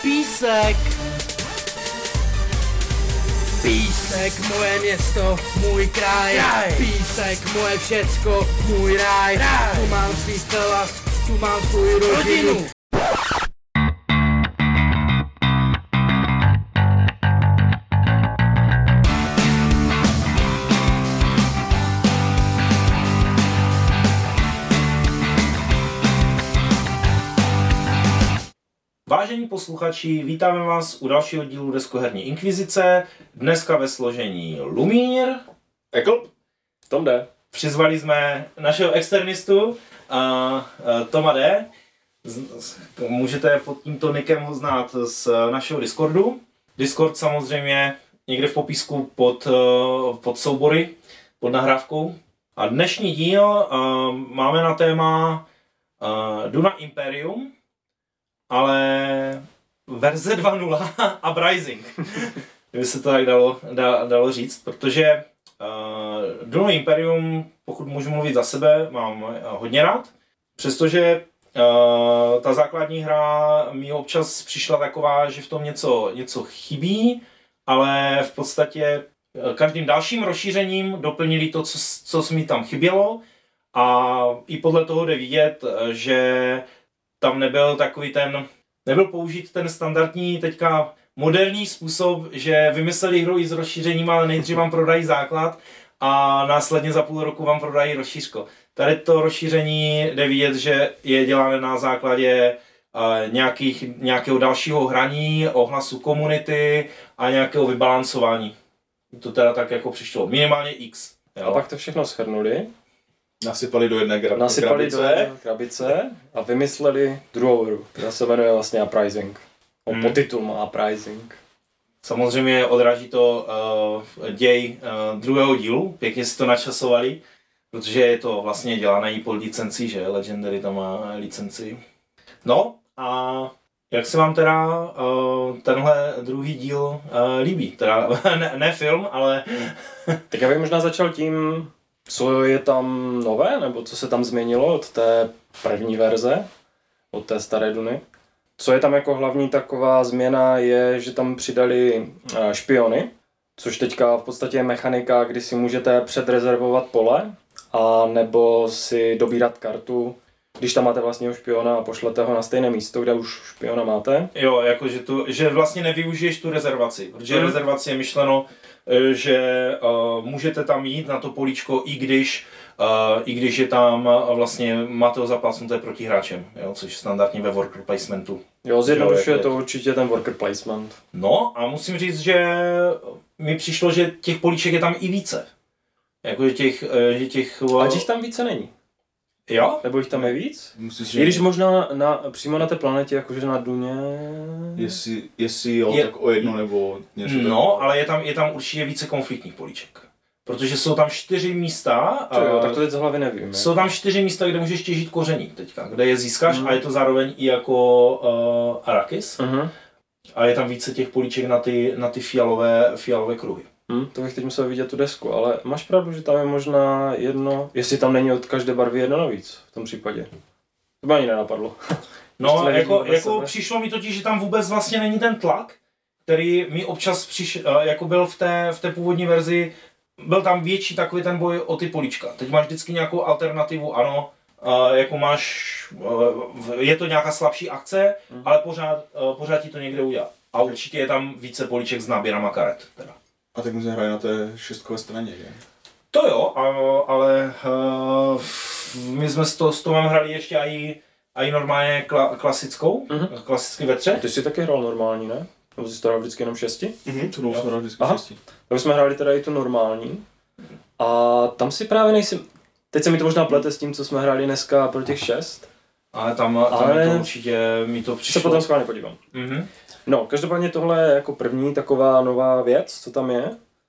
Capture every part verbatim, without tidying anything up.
Písek. Písek, moje město, můj kraj. Raj. Písek, moje všecko, můj ráj. Raj. Tu mám svý stelas, tu mám svou rodinu. rodinu. Vážení posluchači, vítáme vás u dalšího dílu Deskoherní inkvizice, dneska ve složení Lumír, Ekl, Tom D. Přizvali jsme našeho externistu, uh, uh, Toma D. Z, z, můžete pod tímto nickem ho znát z našeho Discordu. Discord samozřejmě někde v popisku pod, uh, pod soubory, pod nahrávkou. A dnešní díl uh, máme na téma uh, Duna Imperium, ale verze dva tečka nula a Uprising, kdyby se to tak dalo, da, dalo říct, protože uh, Duna Imperium, pokud můžu mluvit za sebe, mám uh, hodně rád, přestože uh, ta základní hra mi občas přišla taková, že v tom něco, něco chybí, ale v podstatě uh, každým dalším rozšířením doplnili to, co, co mi tam chybělo, a i podle toho jde vidět, že tam nebyl takový ten, nebyl použít ten standardní teďka moderní způsob, že vymysleli hru i s rozšířením, ale nejdřív vám prodají základ a následně za půl roku vám prodají rozšířko. Tady to rozšíření jde vidět, že je dělané na základě uh, nějakých, nějakého dalšího hraní, ohlasu komunity a nějakého vybalancování. To teda tak jako přišlo. Minimálně X. Jo. A pak to všechno shrnuli. Nasypali do jedné gra- Nasypali krabice. do jedné krabice a vymysleli druhou hru, která se jmenuje vlastně Uprising. O Hmm. podtitul má Uprising. Samozřejmě odráží to uh, děj uh, druhého dílu, pěkně si to načasovali, protože je to vlastně dělané i pod licencí, že Legendary tam má licenci. No a jak se vám teda uh, tenhle druhý díl uh, líbí? Teda ne, ne film, ale... Tak já bych možná začal tím, co je tam nové, nebo co se tam změnilo od té první verze, od té staré Duny. Co je tam jako hlavní taková změna je, že tam přidali špiony, což teďka v podstatě je mechanika, kdy si můžete předrezervovat pole a nebo si dobírat kartu, když tam máte vlastního špiona a pošlete ho na stejné místo, kde už špiona máte. Jo, jako že, tu, že vlastně nevyužiješ tu rezervaci, protože mm. rezervaci je myšleno, že uh, můžete tam jít na to políčko, i když, uh, i když je tam uh, vlastně máte ho zaplacnuté proti hráčem, jo, což standardně ve worker placementu. Jo, zjednodušuje jo, to určitě ten worker placement. No a musím říct, že mi přišlo, že těch políček je tam i více. Jakože těch... Že těch uh... A těch tam více není. Jo? Nebo jich tam je víc? Musíš, I když možná na, přímo na té planetě, jakože na Duně... Jestli, jestli jo, je, tak o jedno nebo něco. No, tak... ale je tam, je tam určitě více konfliktních políček. Protože jsou tam čtyři místa. To jo, tak to teď z hlavy nevím. Jsou tam čtyři místa, kde můžeš těžit koření teďka, kde je získáš, mm. a je to zároveň i jako uh, Arrakis. Mm-hmm. A je tam více těch políček na ty, na ty fialové, fialové kruhy. Hmm, to bych teď musel vidět tu desku, ale máš pravdu, že tam je možná jedno, jestli tam není od každé barvy jedno navíc v tom případě. To by ani nenapadlo. No, jako, jako přišlo mi totiž, že tam vůbec vlastně není ten tlak, který mi občas přišel, jako byl v té, v té původní verzi, byl tam větší takový ten boj o ty políčka. Teď máš vždycky nějakou alternativu, ano, jako máš, je to nějaká slabší akce, hmm. ale pořád, pořád ti to někde udělá. A určitě je tam více políček s náběrama karet. Teda. A tak my jsme hráli na té šestkové straně, že? To jo, ale uh, my jsme s, to, s Tomem hrali ještě i, i normálně kla, klasickou, mm-hmm. klasicky ve třech. Ty jsi taky hrál normální, ne? Nebo jsi to hrál vždycky jenom šesti? Mhm, tu jsme hrali vždycky šesti. Tak jsme hráli teda i tu normální. A tam si právě nejsem... Teď se mi to možná plete s tím, co jsme hráli dneska pro těch šest. Ale tam, tam ale... mi to určitě mi to přišlo. Se potom schválně podívám. Mm-hmm. No, každopádně tohle je jako první taková nová věc, co tam je.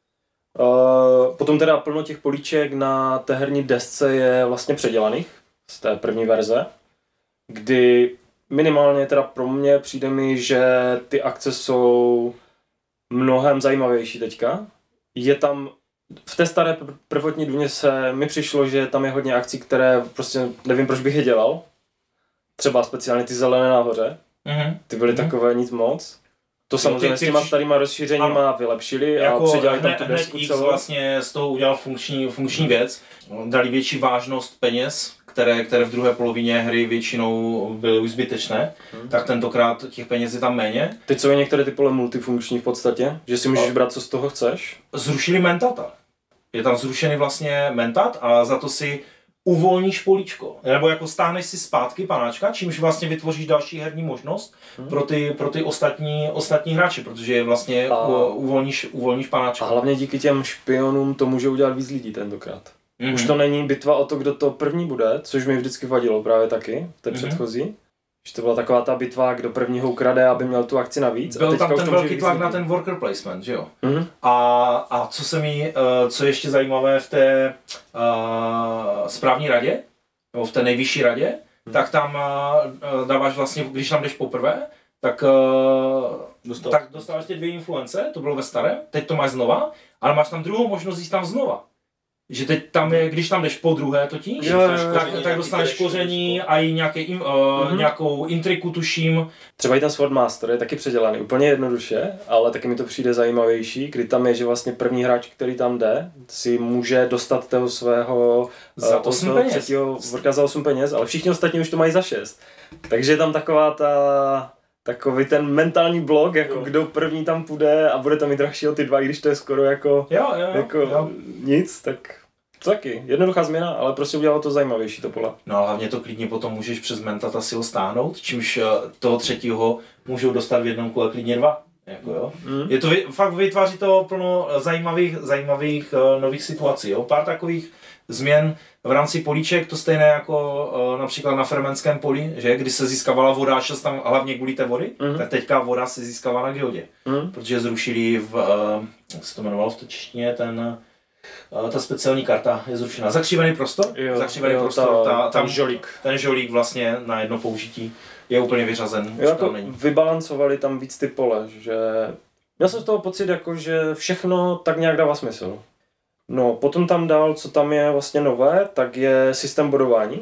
Uh, potom teda plno těch políček na té herní desce je vlastně předělaných z té první verze, kdy minimálně teda pro mě přijde mi, že ty akce jsou mnohem zajímavější teďka. Je tam, v té staré prvotní Duně se mi přišlo, že tam je hodně akcí, které prostě nevím, proč bych je dělal. Třeba speciálně ty zelené nahoře. Mhm. Ty byly Mhm. takové nic moc. To samozřejmě ty- s ty těma při- starýma rozšířeníma vylepšili Jako a předělali tam hned, tu hned desku X celou. vlastně z toho udělal funkční, funkční věc. Dali větší vážnost peněz, které, které v druhé polovině hry většinou byly už zbytečné. Hmm. Tak tentokrát těch peněz je tam méně. Teď jsou některé ty pole multifunkční v podstatě, že si můžeš brát, co z toho chceš. Zrušili mentata. Je tam zrušený vlastně mentat a za to si uvolníš políčko. Nebo jako stáhneš si zpátky panáčka, čímž vlastně vytvoříš další herní možnost Hmm. pro ty, pro ty ostatní, ostatní hráče, protože vlastně A- u, uvolníš, uvolníš panáčka. A hlavně díky těm špionům to může udělat víc lidí tentokrát. Mhm. Už to není bitva o to, kdo to první bude, což mi vždycky vadilo právě taky, v té Mhm. předchozí. Že to byla taková ta bitva, kdo prvního ukrade, aby měl tu akci navíc. Byl teďka tam už ten to může velký víc tlak lidí. na ten worker placement, že jo? Mhm. A, a co se mi, uh, co je ještě zajímavé v té uh, správní radě, nebo v té nejvyšší radě, Hmm. tak tam uh, dáváš vlastně, když tam jdeš poprvé, tak, uh, Dostal. tak dostáváš ty dvě influence, to bylo ve starém, teď to máš znova, ale máš tam druhou možnost jít tam znova. Že teď tam je, když tam jdeš po druhé totiž, Jo, jo, jo. tak, tak dostaneš koření a i nějaké, im, uh, Mhm. nějakou intriku tuším. Třeba i ten Swordmaster je taky předělaný úplně jednoduše, ale taky mi to přijde zajímavější, kdy tam je, že vlastně první hráč, který tam jde, si může dostat toho svého Za eh, toho osm svého peněz. třetího vrka za osm peněz, ale všichni ostatní už to mají za šest. Takže je tam taková ta takový ten mentální blok, jako Jo. kdo první tam půjde a bude tam mít drahší o ty dva, i když to je skoro jako, Jo, jo, jako jo. nic, tak to taky. Jednoduchá změna, ale prostě udělalo to zajímavější to pole. No a hlavně to klidně potom můžeš přes Mentata si ho stáhnout, čímž eh, toho třetího můžou dostat v jednom kole klidně dva. Jako jo. Mm. Je to, vy- fakt vytváří to plno zajímavých, zajímavých uh, nových situací. Jo. Pár takových změn v rámci políček, to stejné jako uh, například na Fremenském poli, že kdy se získávala voda a šel jsi tam hlavně kvůli té vody, Mhm. tak teďka voda se získává na gildě. Mm. Protože zrušili v, uh, jak se to jmenovalo v té češtině, ten, uh, ta speciální karta je zrušena. Zakřívený prostor, Jo, zakřívený jo, prostor, ta- ta, tam, ten žolík. ten žolík vlastně na jedno použití je úplně vyřazen, Jo, už jako tam není. vybalancovali tam víc ty pole, že měl jsem z toho pocit, jako, že všechno tak nějak dává smysl. No, potom tam dál, co tam je vlastně nové, tak je systém bodování,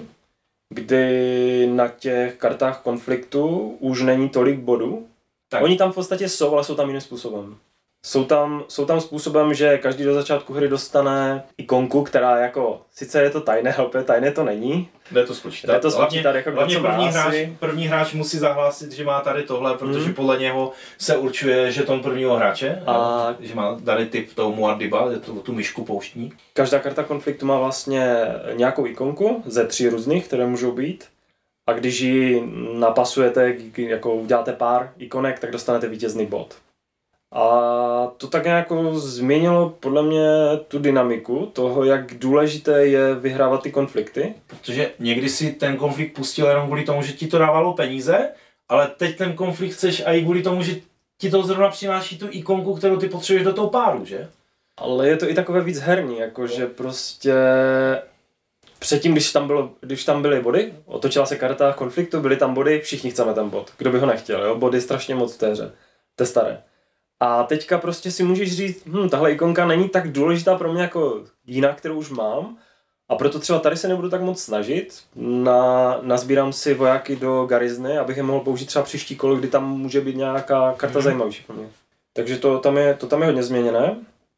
kdy na těch kartách konfliktu už není tolik bodů. Tak. Oni tam v podstatě jsou, ale jsou tam jiným způsobem. Jsou tam, jsou tam způsobem, že každý do začátku hry dostane ikonku, která jako, sice je to tajné, ale úplně tajné to není. Jde to spočítat. Jde to Hlavně- spočítat, jako kdo Hlavně co první má hráč, asi. první hráč musí zahlásit, že má tady tohle, protože Mhm. podle něho se určuje žeton prvního hráče, A- jo, že má tady typ toho Muad'Diba, tu, tu myšku pouštní. Každá karta konfliktu má vlastně nějakou ikonku ze tří různých, které můžou být. A když ji napasujete, jako uděláte pár ikonek, tak dostanete vítězný bod. A to tak nějak jako změnilo podle mě tu dynamiku toho, jak důležité je vyhrávat ty konflikty. Protože někdy si ten konflikt pustil jenom kvůli tomu, že ti to dávalo peníze, ale teď ten konflikt chceš i kvůli tomu, že ti to zrovna přináší tu ikonku, kterou ty potřebuješ do toho páru, že? Ale je to i takové víc herní, jakože prostě předtím, když tam, bylo, když tam byly body, otočila se karta konfliktu, byly tam body, všichni chceme ten bod. Kdo by ho nechtěl, jo? Body strašně moc v té hře. To je staré. A teďka prostě si můžeš říct, hm, tahle ikonka není tak důležitá pro mě jako jiná, kterou už mám. A proto třeba tady se nebudu tak moc snažit. Na, nazbírám si vojáky do Garizny, abych je mohl použít třeba příští kolo, kdy tam může být nějaká karta Mhm. zajímavější pro mě. Takže to tam je, to tam je hodně změněné.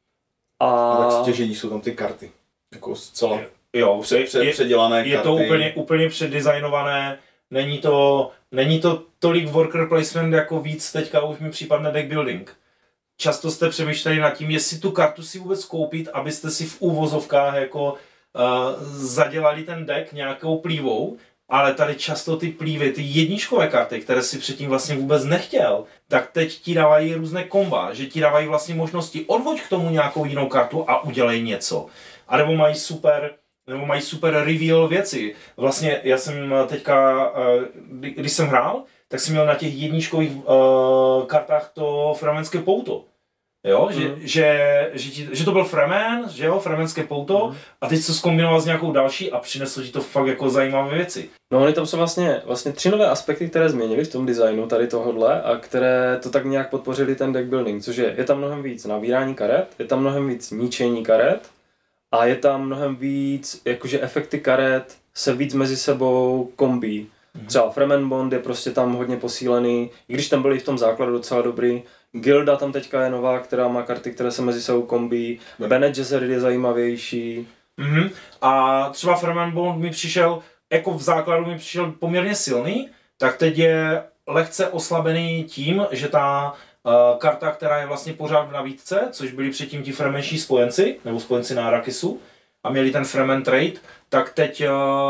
A Tak stěžení jsou tam ty karty. Jako zcela Jo, před, před, je, předělané je karty. to úplně, úplně předdesignované, není to, není to tolik worker placement, jako víc teďka už mi připadne deck building. Často jste přemýšleli nad tím, jestli tu kartu si vůbec koupit, abyste si v úvozovkách jako uh, zadělali ten deck nějakou plívou, ale tady často ty plívy, ty jedničkové karty, které si předtím vlastně vůbec nechtěl, tak teď ti dávají různé komba, že ti dávají vlastně možnosti odvoď k tomu nějakou jinou kartu a udělej něco. A nebo mají super nebo mají super reveal věci. Vlastně já jsem teďka, uh, kdy, když jsem hrál, tak jsem měl na těch jedničkových uh, kartách to fremenské pouto. Jo, mm. že, že, že, ti, že to byl Fremen, že jo, fremenské pouto, mm. a teď to zkombinoval s nějakou další a přineslo ti to fakt jako zajímavé věci. No oni tam jsou vlastně, vlastně tři nové aspekty, které změnili v tom designu tady tohodle a které to tak nějak podpořili ten deck building, což je, je tam mnohem víc nabírání karet, je tam mnohem víc ničení karet a je tam mnohem víc, jakože efekty karet se víc mezi sebou kombí. Třeba Fremen Bond je prostě tam hodně posílený, i když tam byli v tom základu docela dobrý. Gilda tam teďka je nová, která má karty, které se mezi sebou kombí. Bene Gesserit je zajímavější. Mm-hmm. A třeba Fremen Bond mi přišel, jako v základu mi přišel poměrně silný, tak teď je lehce oslabený tím, že ta uh, karta, která je vlastně pořád v nabídce, což byli předtím ti fremenší spojenci, nebo spojenci na Arrakisu, a měli ten Fremen trade, tak teď uh,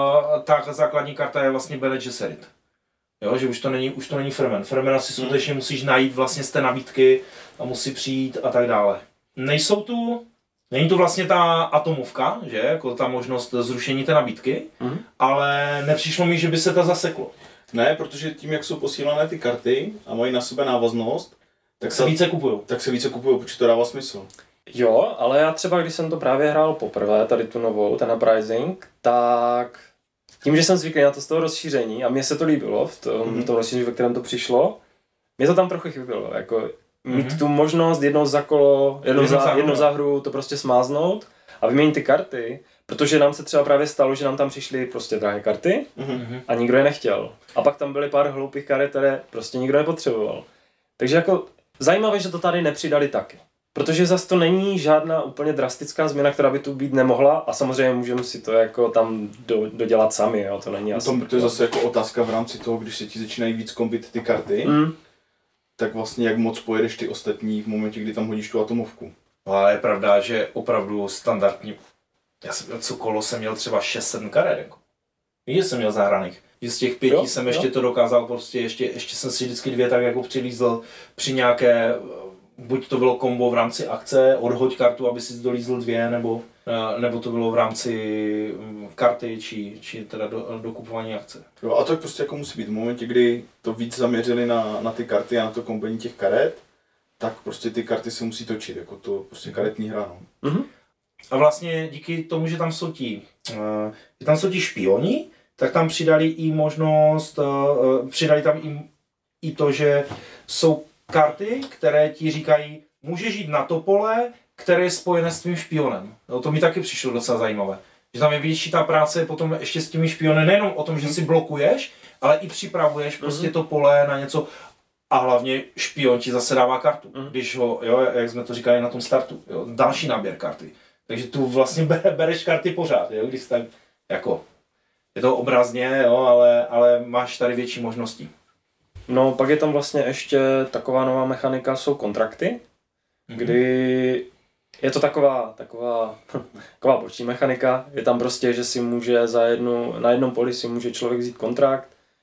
ta základní karta je vlastně Bene Gesserit. Jo, že už to není, už to není Fremen. Fremena si skutečně musíš najít vlastně z té nabídky a musí přijít a tak dále. Nejsou tu, není tu vlastně ta atomovka, že, jako ta možnost zrušení té nabídky, mm. ale nepřišlo mi, že by se to zaseklo. Ne, protože tím, jak jsou posílané ty karty a mají na sebe návaznost, tak se více kupujou. Tak se více kupujou, protože to dává smysl. Jo, ale já třeba, když jsem to právě hrál poprvé, tady tu novou, ten Uprising, tak tím, že jsem zvyklý na to z toho rozšíření a mně se to líbilo, v tom, mm-hmm. tom rozšíření, ve kterém to přišlo, mě to tam trochu chybělo, jako mít mm-hmm. tu možnost jednou za kolo, jednou, jednou, za, jednou za hru to prostě smáznout a vyměnit ty karty, protože nám se třeba právě stalo, že nám tam přišly prostě drahé karty mm-hmm. a nikdo je nechtěl. A pak tam byly pár hloupých karet, které prostě nikdo nepotřeboval. Takže jako zajímavé, že to tady nepřidali taky. Protože zase to není žádná úplně drastická změna, která by tu být nemohla a samozřejmě můžeme si to jako tam do, dodělat sami, jo, to není asi. To, to je zase jako otázka v rámci toho, když se ti začínají víc kombit ty karty, mm. tak vlastně jak moc pojedeš ty ostatní v momentě, kdy tam hodíš tu atomovku. Ale je pravda, že opravdu standardní, já jsem, co kolo jsem měl třeba šest sedm karet, jako. Víš, že jsem měl zahraných. Že z těch pěti jo, jsem jo. ještě to dokázal, prostě ještě, ještě jsem si vždycky dvě tak jako přilízl při nějaké, buď to bylo kombo v rámci akce, odhoď kartu, aby si dolízl dvě, nebo, nebo to bylo v rámci karty, či, či teda do, dokupování akce. Jo, a to prostě jako musí být. V momentě, kdy to víc zaměřili na, na ty karty a na to kombení těch karet, tak prostě ty karty se musí točit, jako to prostě karetní hra. No. Mm-hmm. A vlastně díky tomu, že tam jsou ti, uh, že tam jsou ti špioni, tak tam přidali i možnost, uh, přidali tam i, i to, že jsou karty, které ti říkají, můžeš jít na to pole, které je spojené s tvým špionem. No, to mi taky přišlo docela zajímavé. Že tam je větší ta práce potom ještě s těmi špiony, nejenom o tom, že si blokuješ, ale i připravuješ mm-hmm. prostě to pole na něco. A hlavně špion ti zase dává kartu, mm. když ho, jo, jak jsme to říkali na tom startu, jo, další náběr karty. Takže tu vlastně bereš karty pořád, jo, když tak, jako, je to obrazně, jo, ale, ale máš tady větší možnosti. No, pak je tam vlastně ještě taková nová mechanika, jsou kontrakty, mm-hmm. kdy je to taková, taková, taková boční mechanika, je tam prostě, že si může za jednu, na jednom poli si může člověk vzít kontrakt,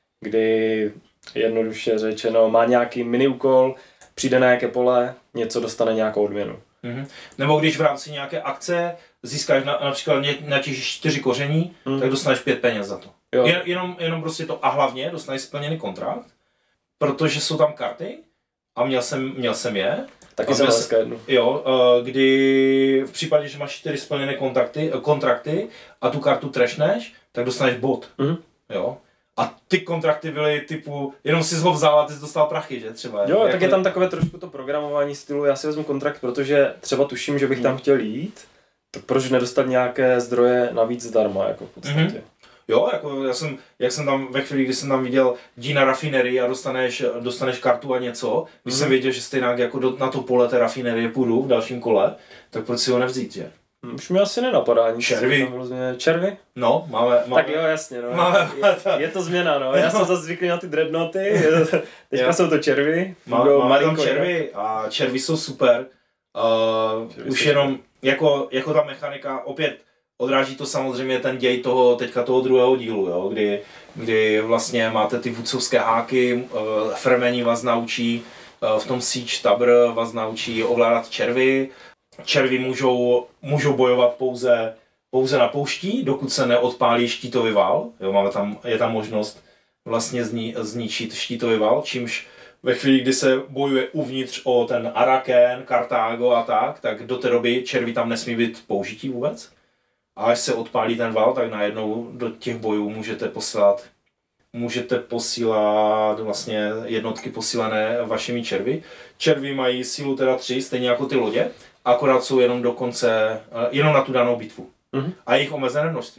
kdy jednoduše řečeno má nějaký mini úkol, přijde na jaké pole, něco dostane nějakou odměnu. Mm-hmm. Nebo když v rámci nějaké akce získáš na, například na těch čtyři koření, mm. tak dostaneš pět peněz za to. Jen, jenom, jenom prostě to a hlavně dostaneš splněný kontrakt, protože jsou tam karty a měl jsem, měl jsem je. Taky jsem dneska jednu. Jo, kdy v případě, že máš čtyři splněné kontrakty, kontrakty a tu kartu trashneš, tak dostaneš bod. Mm. Jo. A ty kontrakty byly typu, jenom si ho vzal a ty jsi dostal prachy, že třeba. Jo, jako tak je tam takové trošku to programování stylu, já si vezmu kontrakt, protože třeba tuším, že bych tam chtěl jít, tak proč nedostat nějaké zdroje navíc zdarma, jako v podstatě. Mm-hmm. Jo, jako já jsem, jak jsem tam ve chvíli, kdy jsem tam viděl jdi na rafinerii a dostaneš, dostaneš kartu a něco, když mm-hmm. jsem věděl, že stejně jako do, na to pole té rafinerie půjdu v dalším kole, tak proč si ho nevzít, že? Už mi asi nenapadá nic. Červy. Červy? No, máme, máme. Tak jo, jasně, no. Máme, je, je to změna, no. Já jsem zase zvyklý na ty dreadnoty, teďka jsou to červy. Má, máme tam červy a červy jsou super. Uh, červy už jenom super. Jako, jako ta mechanika, opět odráží to samozřejmě ten děj toho, teďka toho druhého dílu, jo, kdy, kdy vlastně máte ty vůdcovské háky, uh, Fremeni vás naučí, uh, v tom Siege Tabr vás naučí ovládat červy. Červy můžou, můžou bojovat pouze, pouze na pouští, dokud se neodpálí štítový val. Jo, máme tam, je tam možnost vlastně zni, zničit štítový val, čímž ve chvíli, kdy se bojuje uvnitř o ten Araken, Kartágo a tak, tak do té doby červy tam nesmí být použití vůbec. A až se odpálí ten val, tak najednou do těch bojů můžete posílat, můžete posílat vlastně jednotky posílené vašimi červy. Červy mají sílu teda tři, stejně jako ty lodě, akorát jsou jenom do konce, jenom na tu danou bitvu. Mm-hmm. A jejich omezené množství.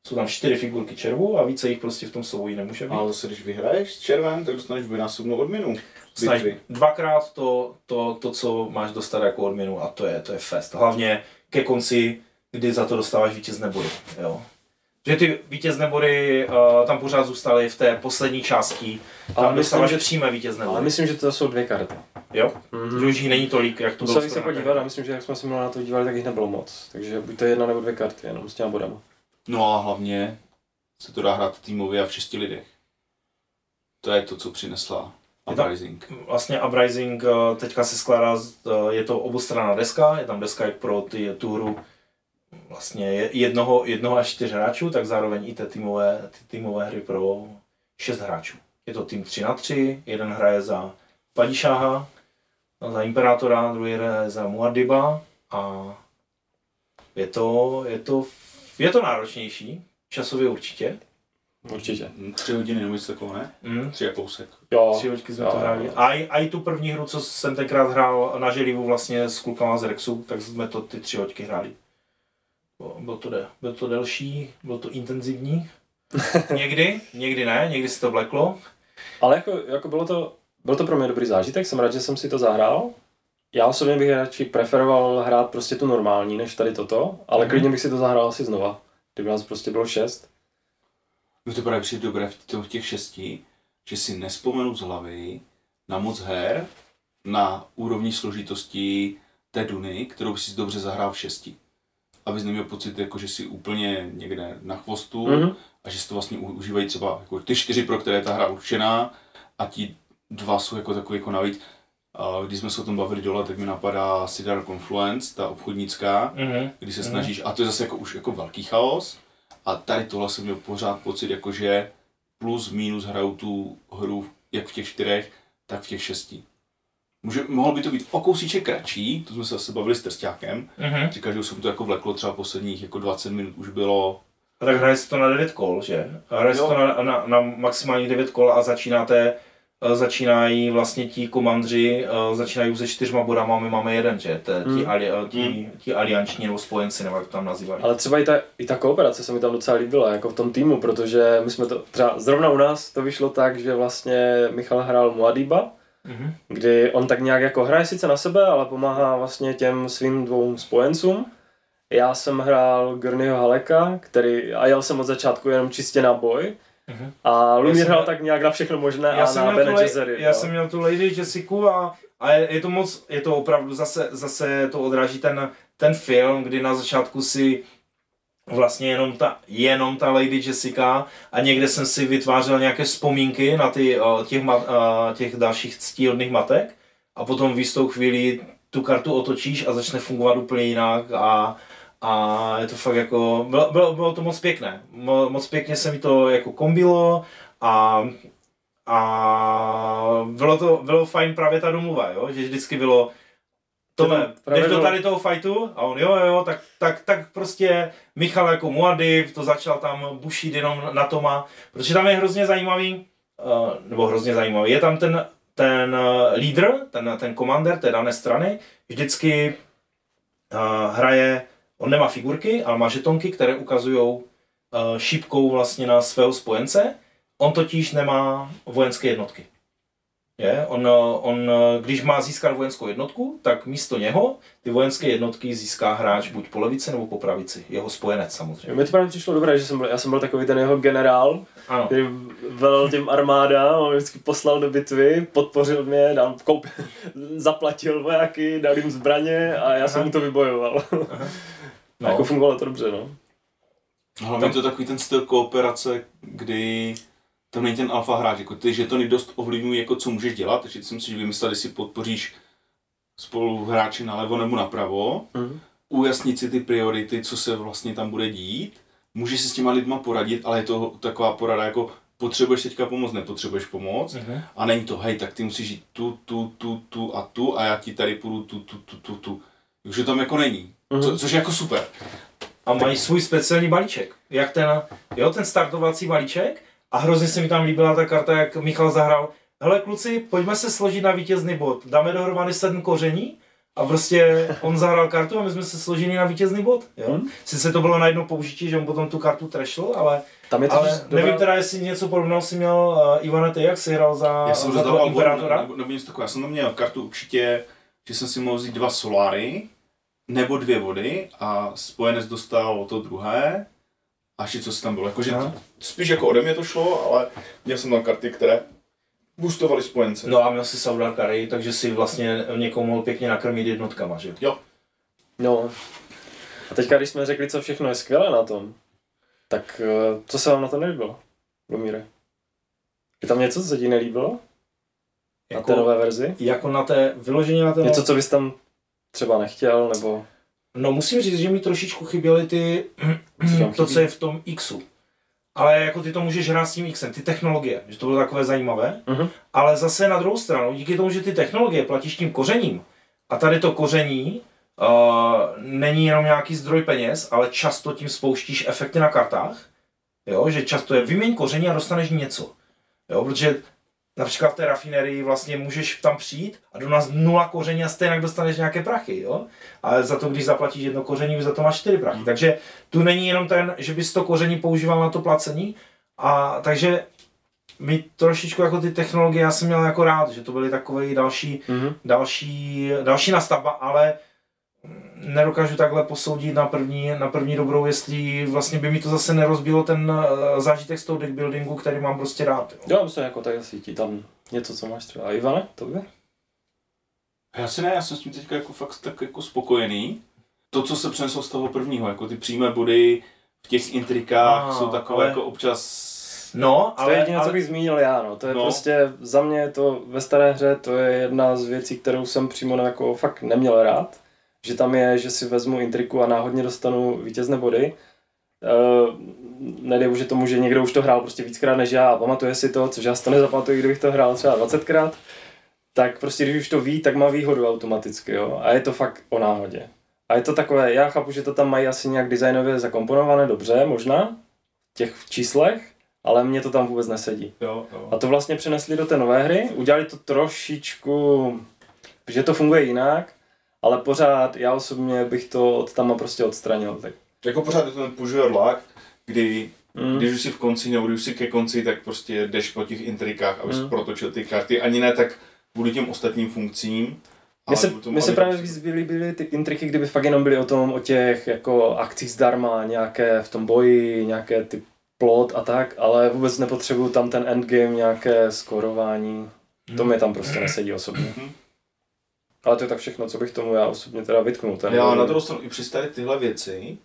jsou tam čtyři figurky červů a více jich prostě v tom souboji nemůže být. Ale zase, když vyhraješ s červem, tak dostaneš dvojnásobnou odměnu. Dostaneš dvakrát to, to, to, co máš dostat jako odměnu a to je, to je fest. Hlavně ke konci, kdy za to dostáváš vítězné body. Jo. Že ty vítězné body uh, tam pořád zůstaly v té poslední části, tam ale dostáváš že přímé vítězné body. Ale myslím, že to jsou dvě karty. Jo? Mm-hmm. Že už jich není tolik, jak to bylo. Musel se podívat a myslím, že jak jsme si na to dívali, tak jich nebylo moc. Takže buď to jedna nebo dvě karty, jenom s těma bodama. No a hlavně se to dá hrát týmově a v šesti lidech. To je to, co přinesla Uprising. Vlastně Uprising teďka se skládá, je to obostranná deska, je tam deska jak pro ty, tu hru vlastně jednoho, jednoho až čtyř hráčů, tak zároveň i ty týmové, ty týmové hry pro šest hráčů. Je to tým tři na tři, jeden hraje za Padíšáha, za Imperátora, druhý hraje za Muad'Diba a je to, je to, je to náročnější, časově určitě. Určitě. Tři hodiny nebo něco takového, ne? Mm. Tři a kousek. Jo. Tři hodiny jsme jo. to hráli. A i, a i tu první hru, co jsem tenkrát hrál na želivu vlastně s klukama z Rexu, tak jsme to ty tři hodiny hráli. Byl to, de, byl to delší, byl to intenzivní. Někdy, někdy ne, někdy se to vleklo. Ale jako, jako bylo to, byl to pro mě dobrý zážitek, jsem rád, že jsem si to zahrál. Já osobně bych radši preferoval hrát prostě tu normální, než tady toto, ale mm-hmm. klidně bych si to zahrál asi znova, kdyby nás prostě bylo šest. No to právě přijde dobré v těch šesti, že si nespomenu z hlavy na moc her, na úrovni složitosti té Duny, kterou si dobře zahrál v šesti. Abys neměl pocit, jako, že jsi úplně někde na chvostu mm-hmm. a že si to vlastně užívají třeba jako ty čtyři, pro které je ta hra určená a ti dva jsou jako takový jako navíc. A když jsme se o tom bavili dole, tak mi napadá Sidar Confluence, ta obchodnická, mm-hmm. kdy se snažíš, a to je zase jako už jako velký chaos. A tady tohle jsem měl pořád pocit, jako že plus minus hraju tu hru jak v těch čtyřech, tak v těch šesti. Může, mohl by to být o kousíček kratší, to jsme se zase bavili s Trsťákem. Mm-hmm. Říkal, že už jsem to jako vleklo, třeba posledních jako dvacet minut už bylo. A tak hraje se to na devět kol, že? Hraje se to na, na, na maximálně devět kol a začínáte, začínají vlastně ti komandři, začínají se čtyřma bodama, my máme jeden, že? Ti, mm. ali, ti, mm. ti alianční nebo spojenci, nebo jak to tam nazývají. Ale třeba i ta, i ta kooperace se mi tam docela líbila, jako v tom týmu, protože my jsme to, třeba zrovna u nás to vyšlo tak, že vlastně Michal hrál Muad'Diba, mm-hmm. kdy on tak nějak jako hraje sice na sebe, ale pomáhá vlastně těm svým dvou spojencům. Já jsem hrál Gurneyho Haleka, který, a jel jsem od začátku jenom čistě na boj. Mm-hmm. A Lumír hrál tak nějak na všechno možné a na Bene Gesserit. Já jsem měl tu Lady Jessiku a, a je, je to moc, je to opravdu zase, zase to odráží ten, ten film, kdy na začátku si vlastně jenom ta, jenom ta Lady Jessica a někde jsem si vytvářel nějaké vzpomínky na ty, těch, těch dalších ctihodných matek a potom v jistou chvíli tu kartu otočíš a začne fungovat úplně jinak a A je to fakt jako, bylo, bylo, bylo to moc pěkné, Mo, moc pěkně se mi to jako kombilo a, a bylo to bylo fajn právě ta domluva, jo? Že vždycky bylo, Tome, jdeš do tady toho fightu? A on jo jo, tak, tak, tak prostě Michal jako Muad'Dib, to začal tam bušit jenom na Toma, protože tam je hrozně zajímavý, uh, nebo hrozně zajímavý, je tam ten, ten lídr, ten, ten komander té dané strany, vždycky uh, hraje. On nemá figurky, ale má žetonky, které ukazují uh, šipkou vlastně na svého spojence. On totiž nemá vojenské jednotky. Je? On, on, když má získat vojenskou jednotku, tak místo něho ty vojenské jednotky získá hráč buď po levici nebo po pravici. Jeho spojenec samozřejmě. Mně to právě přišlo dobré, že jsem byl, já jsem byl takový ten jeho generál, ano. Který velel těm armádám, on vždycky poslal do bitvy, podpořil mě, dal, koup, zaplatil vojáky, dal jim zbraně a já Aha. jsem mu to vybojoval. No. Jako fungovalo to dobře, no. Hlavně to je takový ten styl kooperace, kdy tam není ten alfa hráč, jako ty žetony dost ovlivňují, jako co můžeš dělat, takže jsem si vymyslel, jestli podpoříš spoluhráči nalevo nebo napravo, mm. ujasnit si ty priority, co se vlastně tam bude dít, můžeš si s těma lidma poradit, ale je to taková porada, jako potřebuješ teďka pomoct, nepotřebuješ pomoc, mm. a není to, hej, tak ty musíš jít tu, tu, tu, tu a tu a já ti tady půjdu tu, tu, tu, tu, tu. Takže tam jako není. Co, což je jako super. A mají svůj speciální balíček. Jak ten, jo, ten startovací balíček. A hrozně se mi tam líbila ta karta, jak Michal zahrál. Hele kluci, pojďme se složit na vítězný bod. Dáme dohromady sedm koření a prostě on zahrál kartu a my jsme se složili na vítězný bod. Jo? Hmm. Sice to bylo na jedno použití, že on potom tu kartu trešl, ale, Tam je to ale dobrá... nevím teda, jestli něco podobného si měl uh, Ivane, ty jak jsi hrál za, Já jsem za toho rozdával Imperátora? nebo, nebo něco takového. Já jsem tam měl kartu určitě, že jsem si mohl vzít dva soláry, nebo dvě vody a spojenec dostal to druhé. A ještě co si tam bylo, jakože No. spíš jako ode mě to šlo, ale měl jsem tam karty, které boostovaly spojence. No a měl si Saudar Kari, takže si vlastně někomu mohl pěkně nakrmit jednotkama, že? Jo. No. A teďka, když jsme řekli, co všechno je skvělé na tom, tak eh, co se vám na to nelíbilo, Lumíre? Je tam něco, co ti nelíbilo? Na Jako, té nové verzi? jako na té, vyloženě na té... Něco, co bys tam třeba nechtěl, nebo... No musím říct, že mi trošičku chyběly ty, Co tam to, chybí? co je v tom Xu. Ale jako ty to můžeš hrát s tím Xem, ty technologie, že to bylo takové zajímavé. Mhm. Ale zase na druhou stranu, díky tomu, že ty technologie platíš tím kořením, a tady to koření uh, není jenom nějaký zdroj peněz, ale často tím spouštíš efekty na kartách, jo, že často je vyměň koření a dostaneš něco. Jo, protože například v té rafinerii vlastně můžeš tam přijít a do nás nula koření a stejně dostaneš nějaké prachy, jo? Ale za to, když zaplatíš jedno koření, za to máš čtyři prachy. Mm. Takže tu není jenom ten, že bys to koření používal na to placení, a takže mi trošičku jako ty technologie, já jsem měl jako rád, že to byly takové další, Mhm. další, další nastavba, ale nedokážu takhle posoudit na první, na první dobrou, jestli vlastně by mi to zase nerozbilo ten eh, zážitek z toho deckbuildingu, který mám prostě rád. Jo. Jo, myslím, jako tak asi ti tam něco, co máš třeba. A Ivane, to by? Já si ne, já jsem s tím teďka jako fakt tak jako spokojený. To, co se přeneslo z toho prvního, jako ty přímé body v těch intrikách, Ah, jsou takové ale- jako občas... No, To je ale, jediné, ale co bych zmínil já, no. To je No. prostě, za mě to ve staré hře, to je jedna z věcí, kterou jsem přímo jako fakt neměl rád. Že tam je, že si vezmu intriku a náhodně dostanu vítězné body. Uh, nedej bože tomu, že někdo už to hrál prostě víckrát než já a pamatuje si to, což já si to nezapamatuju, kdybych to hrál třeba dvacetkrát. Tak prostě když už to ví, tak má výhodu automaticky, jo. A je to fakt o náhodě. A je to takové, já chápu, že to tam mají asi nějak designově zakomponované dobře, možná, v těch číslech, ale mně to tam vůbec nesedí. Jo, jo. A to vlastně přenesli do té nové hry, udělali to trošičku, že to funguje jinak, ale pořád já osobně bych to od tam prostě odstranil. Tak. Jako pořád je to ten pužujer lák, kdy Mm. když už si v konci nebo když už si ke konci, tak prostě jdeš po těch intrikách, abys Mm. protočil ty karty. Ani ne tak kvůli těm ostatním funkcím. Mně ale se, kvůli tomu, mně se aby právě prostě- víc líbily ty intriky, kdyby fakt jenom byly o tom, o těch jako akcích zdarma, nějaké v tom boji, nějaké ty plot a tak, ale vůbec nepotřebuju tam ten endgame, nějaké skorování. To mi tam prostě nesedí osobně. Mhm. Ale to je tak všechno, co bych tomu já osobně teda vytknul. Ten Já na druhou stranu i přes tady tyhle věci,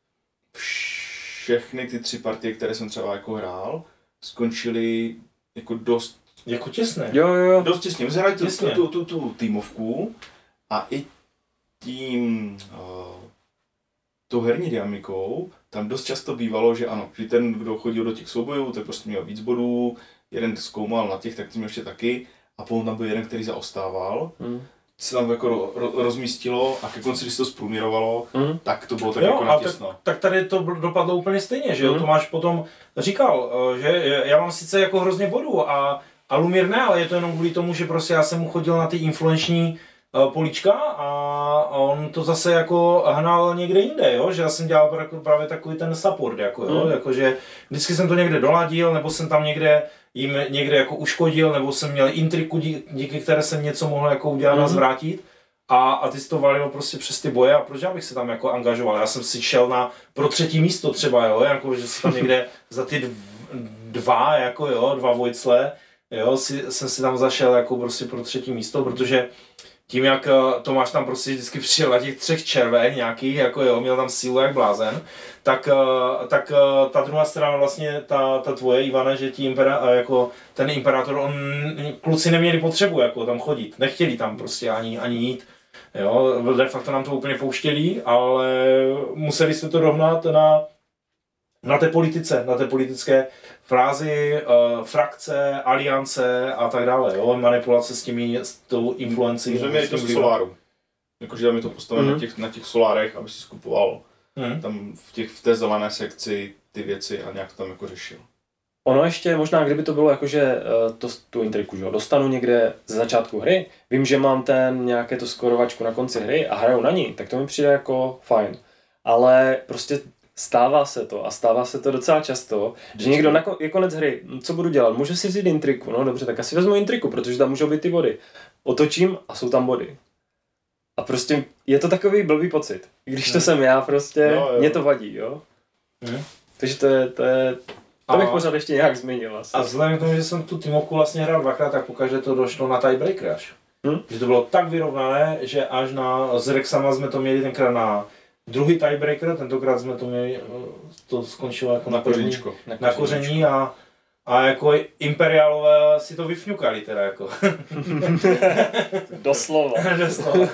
všechny ty tři partie, které jsem třeba jako hrál, skončily jako dost, jako těsné. Jo, jo, jo. dost těsně. My jsme hráli tu, Těsně. tu, tu, tu týmovku a i tím uh, tou herní dynamikou tam dost často bývalo, že ano, že ten, kdo chodil do těch soubojů, tak prostě měl víc bodů, jeden zkoumal na těch, tak tím ještě taky, a potom tam byl jeden, který zaostával. Mm. Se tam jako ro, ro, rozmístilo a ke konci, když se to zprůměrovalo, Mm. tak to bylo tak Jo, jako a natěsno. Tak tady to bl- dopadlo úplně stejně, že jo? Mhm. Tomáš potom říkal, eh, že já mám sice jako hrozně bodů a, a Lumír ne, ale je to jenom kvůli tomu, že prostě já jsem mu chodil na ty influenční eh, políčka a on to zase jako hnal někde jinde, jo? Že já jsem dělal jako právě takový ten support, jako, jo? Mhm. Jako, že vždycky jsem to někde doladil, nebo jsem tam někde jim někde jako uškodil, nebo jsem měl intriku, dí- díky které jsem něco mohl jako udělat a Mhm. zvrátit. A, a ty jsi to valil prostě přes ty boje a proč já bych se tam jako angažoval? Já jsem si šel na pro třetí místo třeba, jo, jako že si tam někde za ty dv, dva, jako jo, dva vojcle, jo, si, jsem si tam zašel jako prostě pro třetí místo, protože tím, jak eh, Tomáš tam prostě vždycky přijel na těch třech červech nějakých, jako jo, měl tam sílu jak blázen, tak, eh, tak eh, ta druhá strana vlastně, ta, ta tvoje, Ivane, že ti impera, eh, jako ten imperátor, on, kluci neměli potřebu jako tam chodit, nechtěli tam prostě ani, ani jít. Jo, de facto nám to úplně pouštěli, ale museli jsme to dohnat na, na té politice, na té politické frázi, uh, frakce, aliance a tak dále, jo, manipulace s těmi, s tou influencí. My jsme měli to z soláru. Jakože tam je to postavené Mhm. na, těch, na těch solárech, aby si skupoval Hmm. tam v, těch, v té zelené sekci ty věci a nějak to tam jako řešil. Ono ještě možná, kdyby to bylo jako, že uh, to, tu intriku, že jo, dostanu někde ze začátku hry, vím, že mám ten nějaké to skorovačku na konci hry a hraju na ní, tak to mi přijde jako fajn. Ale prostě stává se to a stává se to docela často, že někdo na ko- je konec hry, co budu dělat, můžu si vzít intriku, no dobře, tak asi vezmu intriku, protože tam můžou být ty body. Otočím a jsou tam body. A prostě je to takový blbý pocit. Když to jsem já, prostě jo, jo. mě to vadí, jo. Hmm. Takže to je, to je, to bych A- pořád ještě nějak změnil asi. A vzhledem k tomu, že jsem tu týmovku vlastně hrál dvakrát, tak pokaždé to došlo na tiebreaker až. Hm? Že to bylo tak vyrovnané, že až na, s Rexama jsme to měli tenkrát na druhý tiebreaker, tentokrát jsme to měli, to skončilo jako na, Na první, kořeníčko. na koření a, a jako imperiálové si to vyfňukali teda jako. Doslova. Doslova.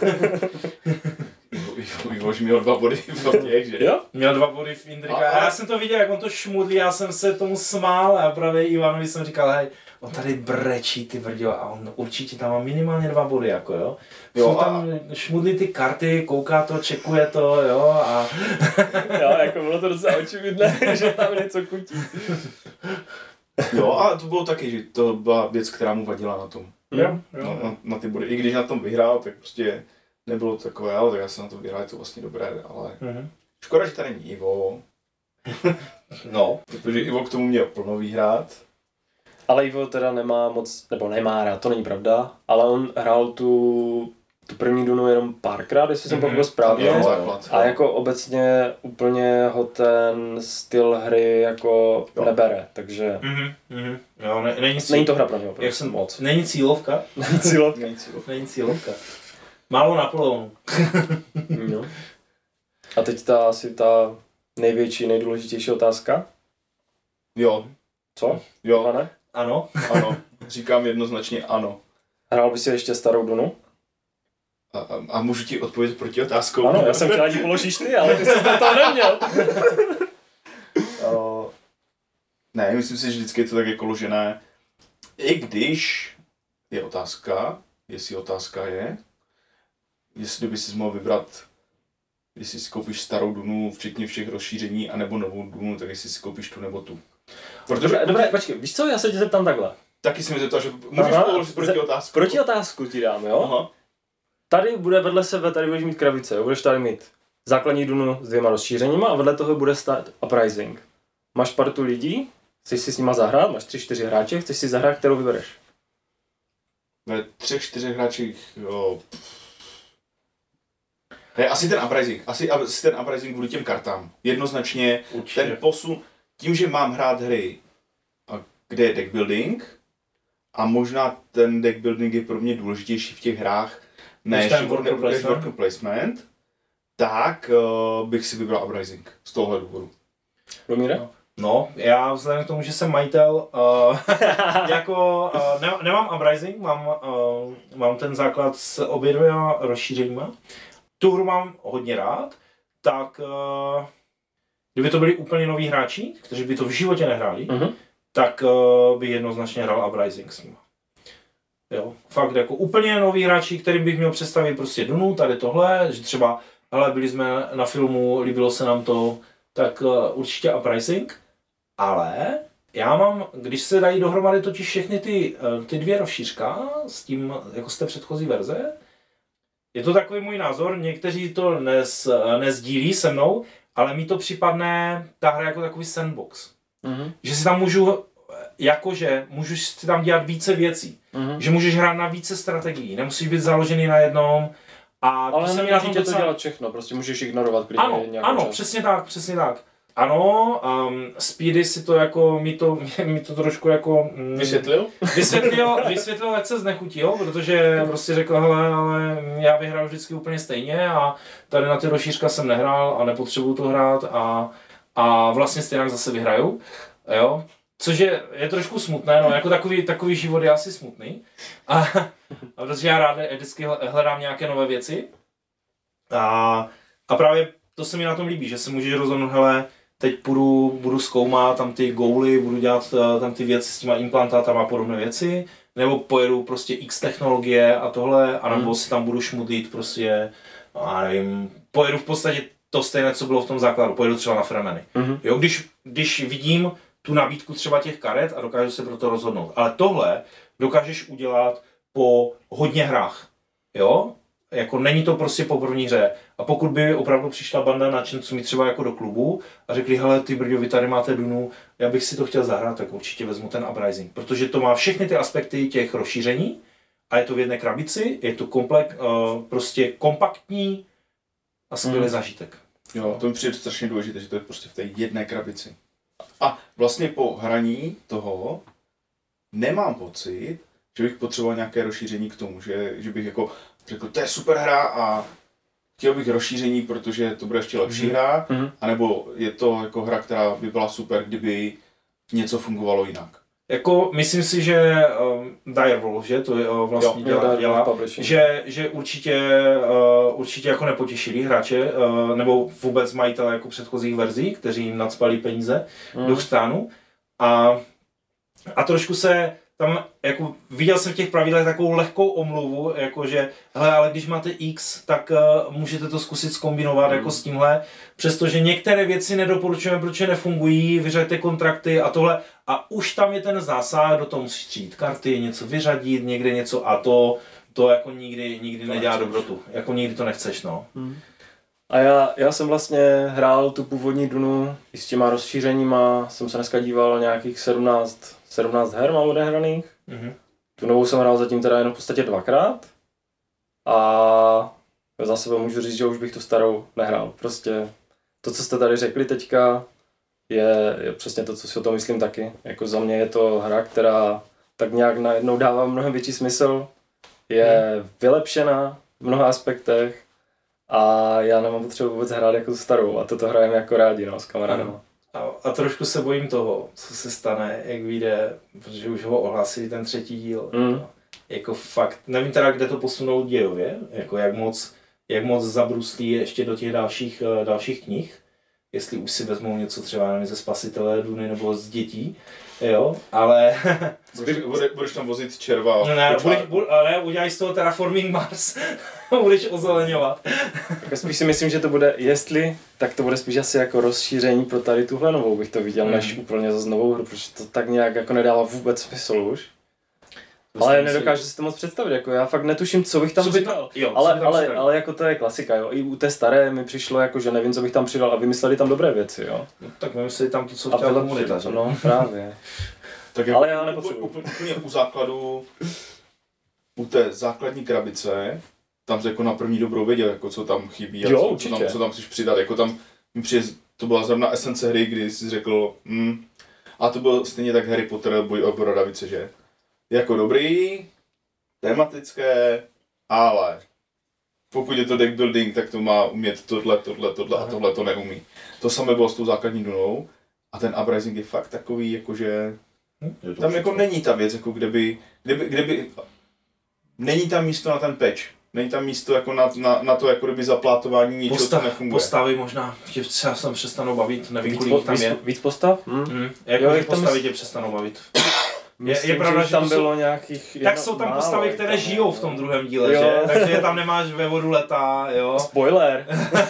Ivož měl dva body v těch, že? Jo? Měl dva body v Indrika A- a já jsem to viděl, jak on to šmudlí, já jsem se tomu smál a právě Ivanovi jsem říkal, hej, on tady brečí ty brďo a on určitě tam má minimálně dva body, jako jo. Jo, Jo a- tam šmudlí ty karty, kouká to, čekuje to, jo a... Jo, jako bylo to docela očividné, že tam něco kutí. Jo, a to bylo taky, že to byla věc, která mu vadila na tom. Jo, Na, jo. na, na ty body. I když na tom vyhrál, tak prostě nebylo to takové, ale tak já jsem na to vyhrál, je to vlastně dobré, ale Mhm. škoda, že tady není Ivo, No. protože Ivo k tomu měl plno výhrát. Ale Ivo teda nemá moc, nebo nemá rád, to není pravda, ale on hrál tu, tu první Dunu jenom párkrát, jestli jsem Mhm. pochopil správně. Jenom základ. A jako obecně úplně ho ten styl hry jako Jo. nebere, takže Mhm, mhm. Jo, ne, není, není to hra pro něho, jak prostě jsem moc. Není cílovka, Cílovka. Není cíl. není cílovka. Málo na plonu. No. A teď ta asi ta největší, nejdůležitější otázka. Jo, Co? jo, Pane? Ano. ano. Říkám jednoznačně ano. Hrál by si ještě starou Dunu? A, a, a můžu ti odpovědět proti otázkou? Ano, já jsem chtěl, ať ji položíš ty, ale ty jsi to neměl. Uh, ne, myslím si, že vždycky je to tak jako ložené. I když je otázka, jestli otázka je, jestli by si mohl vybrat, jestli si koupíš starou Dunu, včetně všech rozšíření, anebo novou Dunu, tak jestli si koupíš tu nebo tu. Protože Dobré, dobré, počkej, víš co, já se tě zeptám takhle. taky si mi zeptal, že můžeš Aha, položit proti ze- otázku. Proti otázku ti dám, jo? Aha. Tady bude vedle sebe, tady budeš mít krabice, jo? Budeš tady mít základní Dunu s dvěma rozšířeníma a vedle toho bude stát Uprising. Máš partu lidí, chceš si s nima zahrát, máš tři, čtyři hráče, chceš si zahrát, kterou vybereš. Ve třech, čtyřech hráčích, jo. Ne, asi ten Uprising, asi, asi ten Uprising kvůli těm kartám. Jednoznačně Určitě. ten posun, tím, že mám hrát hry, a kde je deck building, a možná ten deck building je pro mě důležitější v těch hrách, než, ten worker než placement. worker placement, tak uh, bych si vybral Uprising z tohohle důvodu. Lumíre? No, já vzhledem k tomu, že jsem majitel, uh, jako uh, ne, nemám Uprising, mám, uh, mám ten základ s obědvěma rozšířeníma. Tu hru mám hodně rád, tak uh, kdyby to byli úplně noví hráči, kteří by to v životě nehráli, Mhm. tak uh, by jednoznačně hrál Uprising s nimi. Jo, fakt jako úplně noví hráči, kterým bych měl představit prostě Dunu, tady tohle, že třeba, hele, byli jsme na filmu, líbilo se nám to, tak uh, určitě Uprising, ale já mám, když se dají dohromady totiž všechny ty, uh, ty dvě rozšířka s tím, jako z té předchozí verze, je to takový můj názor, někteří to nez, nezdílí se mnou, ale mi to připadne ta hra jako takový sandbox. Mhm. Že si tam můžu, jakože, můžu si tam dělat více věcí. Mhm. Že můžeš hrát na více strategií, nemusíš být založený na jednom. A Ale to se mi na nenutí tom tě to docela... dělat všechno, prostě můžeš ignorovat klidně Ano, nějakou ano, část. přesně tak, přesně tak. Ano, um, Speedy si to jako, mi to, mi to trošku jako... Mm, Vysvětlil? Vysvětlil, vysvětlil, jak se znechutil, protože prostě řekl, hele, ale já bych hrál vždycky úplně stejně a tady na ty rozšířka jsem nehrál a nepotřebuju to hrát a, a vlastně stejně zase vyhraju, jo. Což je, je trošku smutné, no, jako takový, takový život je asi smutný. A, a protože já rád vždycky hledám nějaké nové věci. A, a právě to se mi na tom líbí, že se můžeš rozhodnout, hele, teď půjdu, budu zkoumat tam ty gouly, budu dělat uh, tam ty věci s těma implantátama a podobné věci, nebo pojedu prostě X technologie a tohle, anebo Hmm. si tam budu šmudlit prostě, já nevím, pojedu v podstatě to stejné, co bylo v tom základu, pojedu třeba na Fremeny. Mhm. Jo, když, když vidím tu nabídku třeba těch karet a dokážu se pro to rozhodnout. Ale tohle dokážeš udělat po hodně hrách, jo? Jako není to prostě po první hře. A pokud by opravdu přišla banda nadšenců mi třeba jako do klubu a řekli, hele ty brďo, vy tady máte Dunu, já bych si to chtěl zahrát, tak určitě vezmu ten Uprising. Protože to má všechny ty aspekty těch rozšíření a je to v jedné krabici, je to komplek, uh, prostě kompaktní a skvělý mm. zážitek. Jo, to mi přijde strašně důležité, že to je prostě v té jedné krabici. A vlastně po hraní toho nemám pocit, že bych potřeboval nějaké rozšíření k tomu, že, že bych jako řekl, to je super hra a chtěl bych rozšíření, protože to bude ještě lepší mm. hra, mm. anebo je to jako hra, která by byla super, kdyby něco fungovalo jinak. Jako, myslím si, že um, Direwolf, že to je uh, vlastně jo, dělá, dělá že, že určitě, uh, určitě jako nepotěšili hráče, uh, nebo vůbec majitele jako předchozích verzí, kteří jim nacpali peníze mm. do chřtánu. A, a trošku se tam, jako viděl jsem v těch pravidlech takovou lehkou omluvu, jakože, hele, ale když máte X, tak uh, můžete to zkusit zkombinovat mm. jako s tímhle, přestože některé věci nedoporučujeme, protože nefungují, vyřaďte kontrakty a tohle. A už tam je ten zásah, do toho musíš střídit karty, něco vyřadit, někde něco a to, to jako nikdy, nikdy to nedělá nechceš. Dobrotu. Jako nikdy to nechceš, no. Hmm. A já, já jsem vlastně hrál tu původní Dunu i s těma rozšířeníma, jsem se dneska díval nějakých sedmnáct, sedmnáct her mám odehraných. Mm-hmm. Tu novou jsem hrál zatím teda jenom v podstatě dvakrát. A za sebe můžu říct, že už bych tu starou nehrál. Prostě to, co jste tady řekli teďka, Je, je přesně to, co si o tom myslím taky. Jako za mě je to hra, která tak nějak najednou dává mnohem větší smysl. Je hmm. vylepšená v mnoha aspektech a já nemám potřebu vůbec hrát jako starou a toto hrajeme jako rádi, no, s kamarádama. A, a trošku se bojím toho, co se stane, jak vyjde, protože už ho ohlásili ten třetí díl. Hmm. Jako fakt, nevím teda, kde to posunou dějově, jako jak moc, jak moc zabruslí ještě do těch dalších, dalších knih. Jestli už si vezmou něco třeba nevím, ze Spasitele Duny nebo z dětí, jo, ale... budeš, budeš, budeš tam vozit červa. Ne, budeš, bu, ne uděláš z toho Terraforming Mars, budeš ozeleňovat. Spíš si myslím, že to bude, jestli, tak to bude spíš asi jako rozšíření pro tady tuhle novou, bych to viděl, mm. než úplně zase novou hru, protože to tak nějak jako nedává vůbec smysl už. Ale nedokážu si to moc představit, jako já fakt netuším, co bych tam co přidal, by, jo, ale, tam ale, ale jako to je klasika, jo, i u té staré mi přišlo jako, že nevím, co bych tam přidal a vymysleli tam dobré věci, jo. No, tak vymysleli tam to, co chtěla komunita, že? No, právě. Tak jako ale já nepotřebuji. Úplně u základu, u té základní krabice, tam jsi jako na první dobrou věděl, jako co tam chybí a jo, co, co, tam, co tam chceš přidat, jako tam mi přijde, to byla zrovna esence hry, kdy jsi řekl, hm, a to bylo stejně tak Harry Potter, boj o Bradavice, že? Jako dobrý, tematické, ale pokud je to deck building, tak to má umět tohle, tohle, tohle a tohle to neumí. To samé bylo s tou základní Dunou a ten Uprising je fakt takový, jakože hm? tam jako není ta věc, jako kde by, kde by, kde by, není tam místo na ten patch. Není tam místo jako na, na, na to jako kdyby zaplátování něčeho, Postav, co nefunguje. Postavy možná tě třeba sem přestanou bavit, nevím, kolik tam je. Víc postav? Hmm. Hmm. Jako jo, postavy tě přestanou bavit. Myslím, je, je pravda, že tam že bylo jsou, nějakých... Tak jsou tam málo, postavy, které tam, žijou v tom druhém díle, jo. Že? Takže tam nemáš ve vodu leta, jo. Spoiler!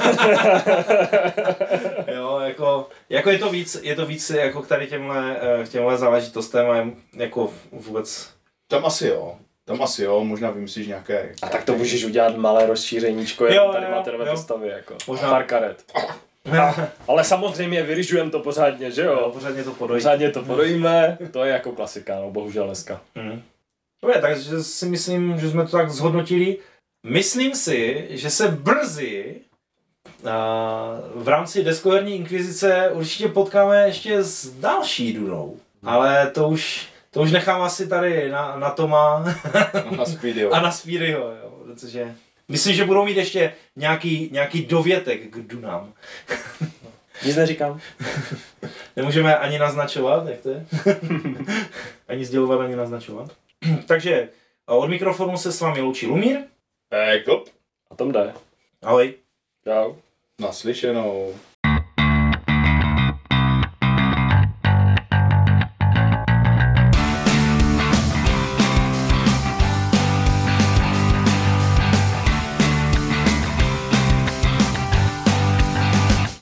Jo, jako, jako je to víc, je to víc jako k tady těmhle, těmhle záležitostem a jako vůbec... Tam asi jo. Tam asi jo, možná vymyslíš nějaké... A tak to můžeš udělat malé rozšířeníčko, jo, tady jo, máte nové postavy, jako. Možná pár karet. A, ale samozřejmě vyryžujeme to pořádně, že jo? jo pořádně to podojíme. Pořádně to podojíme, to je jako klasika, no bohužel dneska. Mm. Dobře, takže si myslím, že jsme to tak zhodnotili. Myslím si, že se brzy a, v rámci Deskoherní inkvizice určitě potkáme ještě s další Dunou. Mm. Ale to už, to už nechám asi tady na, na Toma na Speedyho. a na Speedyho, jo, protože... Myslím, že budou mít ještě nějaký, nějaký dovětek k Dunám. Nic neříkám. Nemůžeme ani naznačovat, jak to je? Ani sdělovat, ani naznačovat. Takže od mikrofonu se s vámi loučí Lumír. Ekop. A Tom jde. Ahoj. Čau. Naslyšenou.